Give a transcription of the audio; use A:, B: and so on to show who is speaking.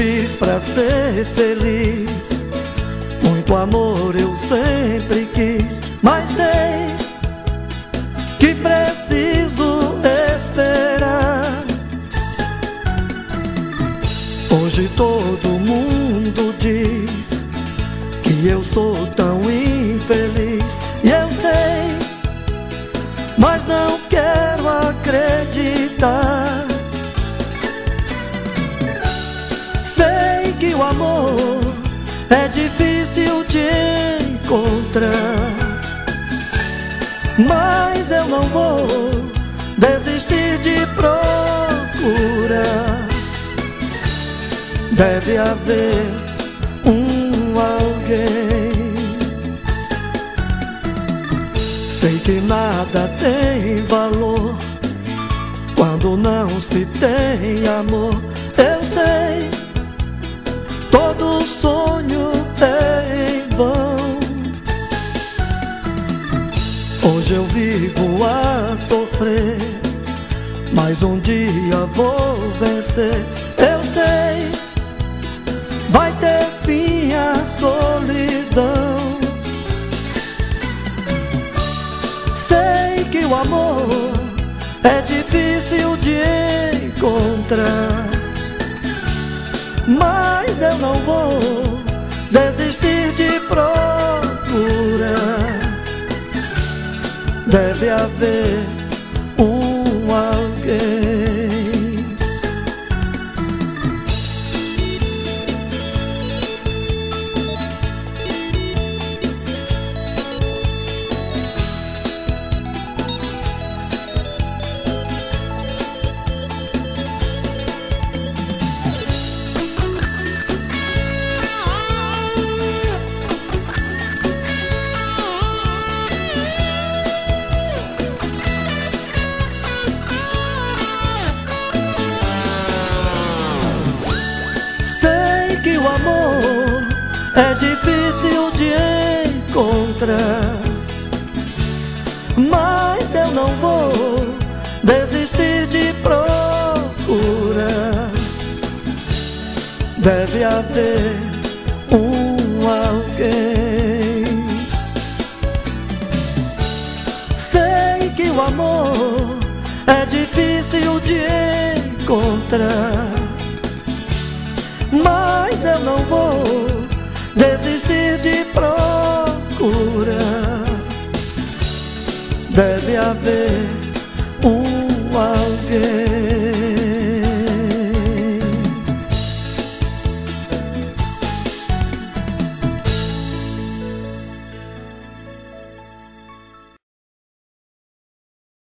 A: fiz pra ser feliz, muito amor eu sempre quis, mas sei que preciso esperar. Hoje todo mundo diz que eu sou tão infeliz, e eu sei, mas não quero acreditar. Sei que o amor é difícil de encontrar, mas eu não vou desistir de procurar. Deve haver alguém. Sei que nada tem valor quando não se tem amor. Eu sei, todo sonho é em vão. Hoje eu vivo a sofrer, mas um dia vou vencer. Eu sei, vai ter fim a solidão. Sei que o amor é difícil de encontrar, mas eu não vou desistir de procurar. Deve haver alguém. Sei que o amor é difícil de encontrar, mas eu não vou desistir de procurar. Deve haver alguém. Sei que o amor é difícil de encontrar, mas eu não vou desistir de procurar. Deve haver alguém.